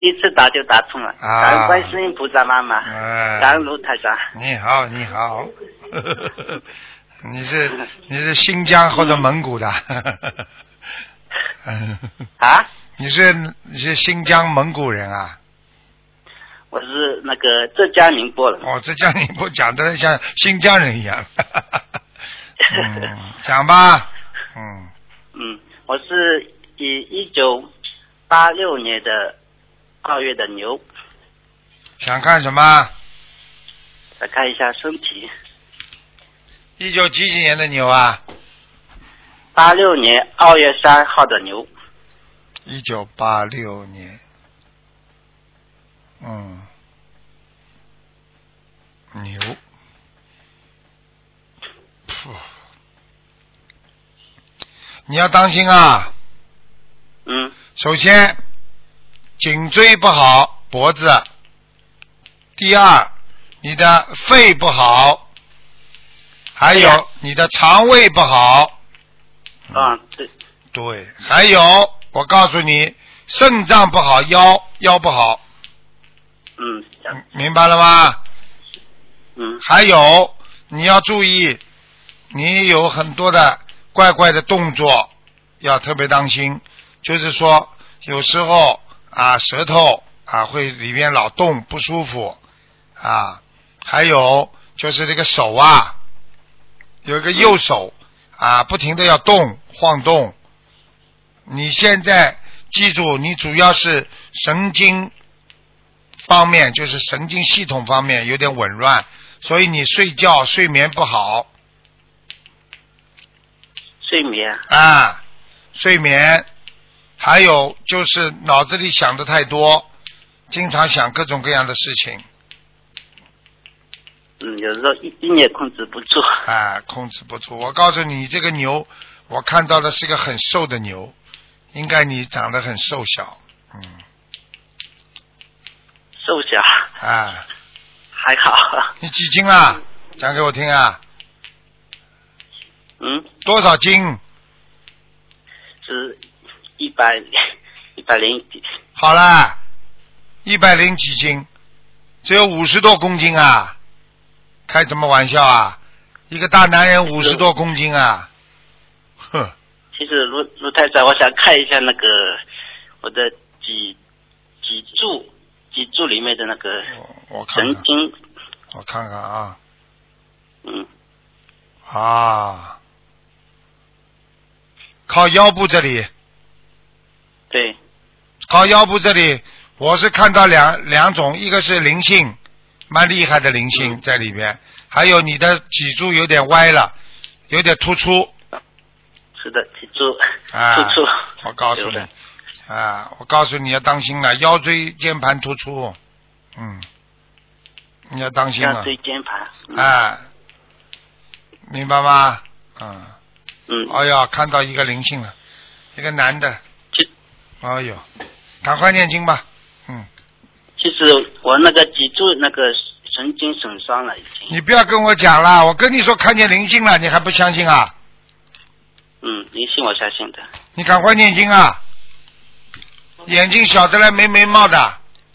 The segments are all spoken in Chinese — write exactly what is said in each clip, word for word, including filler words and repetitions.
一次打就打通了， 啊感恩观世音菩萨妈妈， 哎感恩卢台长。 你好，你好，你是你是新疆或者蒙古的？嗯啊？ 你是你是新疆蒙古人啊？ 我是那个浙江宁波人。 哦，浙江宁波讲的像新疆人一样。嗯，讲吧。嗯。 嗯，我是以一九八六年的二月的牛。 想看什么？ 来看一下身体。 一九几几年的牛啊？ 八六年二月三号的牛。 一九八六年。嗯。牛。噗。你要当心啊。 嗯。 首先，颈椎不好，脖子。第二，你的肺不好，还有你的肠胃不好。 啊，对。 对，还有我告诉你，肾脏不好，腰腰不好。 嗯。 明白了吗？ 嗯。 还有你要注意，你有很多的怪怪的动作，要特别当心。就是说，有时候啊，舌头啊会里面老动不舒服啊。还有就是这个手啊，有一个右手啊，不停的要动晃动。你现在记住，你主要是神经方面，就是神经系统方面有点紊乱，所以你睡觉睡眠不好。 睡眠。 啊，睡眠。还有就是脑子里想的太多，经常想各种各样的事情。 嗯，有时候意意念控制不住。 啊，控制不住。我告诉你，这个牛，我看到的是个很瘦的牛，应该你长得很瘦小，嗯。 瘦小。 啊。 还好。 你几斤啊？讲给我听啊。 嗯。 多少斤？ 是一百一百零几。 好啦，一百零几斤，只有五十多公斤啊！开什么玩笑啊！一个大男人五十多公斤啊！哼。 其实卢卢太太，我想看一下那个我的脊脊柱脊柱里面的那个神经。 我看看啊。 嗯。 啊。靠腰部这里。 对。 靠腰部这里，我是看到两两种，一个是灵性，蛮厉害的灵性在里边，还有你的脊柱有点歪了，有点突出。 是的，脊柱啊， 突出。 我告诉你，啊，我告诉你要当心了，腰椎间盘突出，嗯，你要当心了。 腰椎间盘。 嗯、啊，明白吗？嗯。 嗯。 哎呀，看到一个灵性了，一个男的。哎呦，赶快念经吧。嗯。 其实我那个脊柱那个神经损伤了已经。 你不要跟我讲了，我跟你说看见灵性了，你还不相信啊？ 嗯，灵性我相信的。 你赶快念经啊！眼睛小的来，没眉毛的。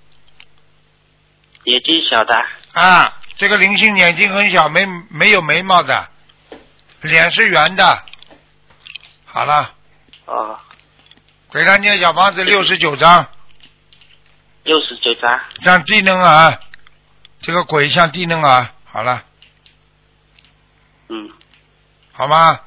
眼睛小的。 啊，这个灵性眼睛很小，没没有眉毛的，脸是圆的。好了。 哦。 给他念小房子六十九章。 六十九章。 像低能儿，这个鬼像低能儿。好了。 嗯。 好吗？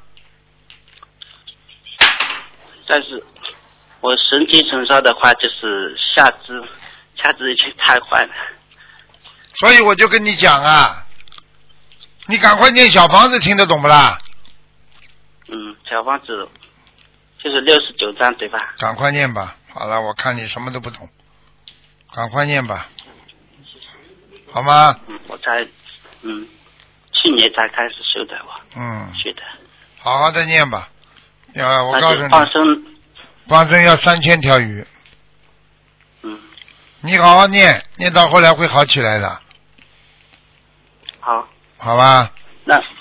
但是我神经损伤的话，就是下肢，下肢已经瘫痪了。 所以我就跟你讲啊，你赶快念小房子，听得懂不啦？ 嗯，小房子就是六十九章对吧？ 赶快念吧。好了，我看你什么都不懂，赶快念吧，好吗？ 嗯，我才嗯去年才开始修的我。 嗯。 学的。 好好的念吧。要我告诉你， 放生， 放生要三千条鱼。 嗯。 你好好念，念到后来会好起来的。 好。 好吧。 那